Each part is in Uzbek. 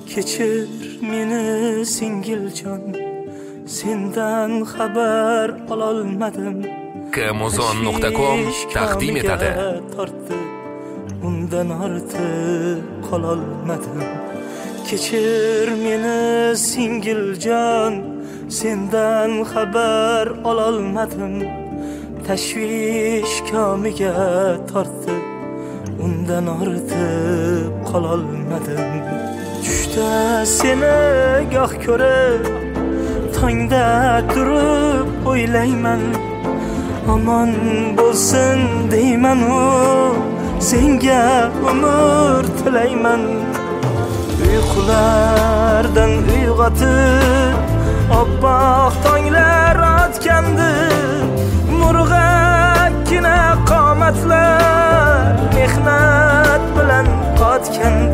Kechir meni singiljon, sendan xabar ololmadim. Kmozon.com taqdim etadi. Undan ortiq qololmadim. Kechir meni singiljon, sendan xabar ololmadim. Tashvish komiga tortib, undan ortiq qololmadim. Tushda seni goh ko'rib, tongda turib o'ylayman. Aman bo'lsin deyman u, senga umr tilayman. Uyqulardan uyg'otib, oppoq tonglar otgandi. Murg'akkina qomatlar mehnat bilan qotgandi.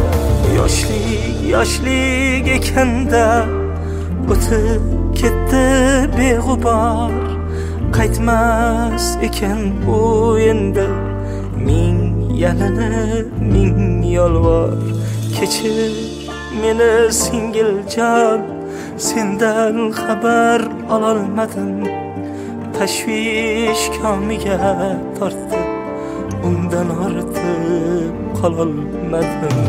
Yoshlik ekanda o'tib ketdi beg'ubor. Qaytmas ekan u endi, ming yalinib ming yolvor. Kechir meni singiljon, sendan xabar ololmadim. Tashvish komiga tortib, undan ortiq qololmadim.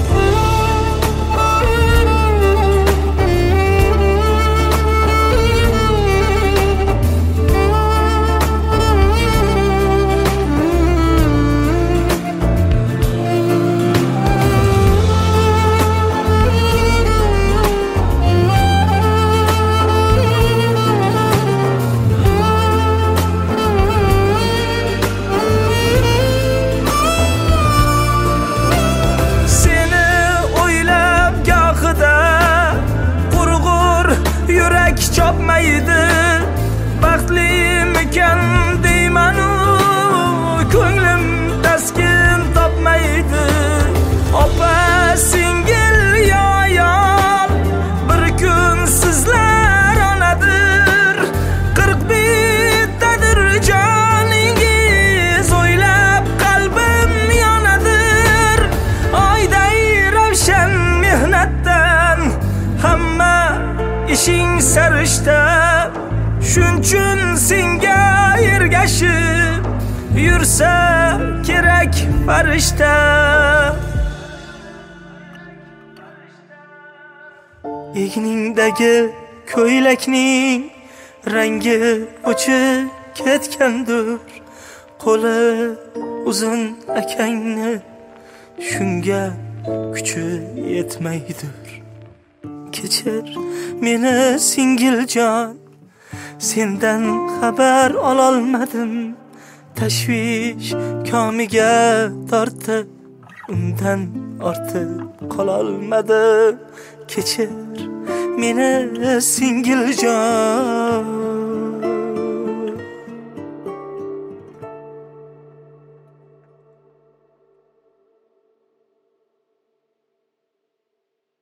Chopmaydi, baxtlimikan deyman u, ko'nglim taskin topmaydi. Opa singil yo'yol, bir kun sizlar onadir. 40 bittadir joningiz, o'ylab qalbim yonadir. Oyday ravshan mehnatdan hamma ishing sarishta. Shunchun senga ergashib yursa kerak farishta. Egningdagi ko'ylakning rangi o'chib ketgandir. Qo'li uzun akangni shunga kuchi yetmaydir. Kechir meni singiljon, sendan xabar ololmadim. Tashvish komiga tortib, undan ortiq qololmadim. Kechir meni singiljon.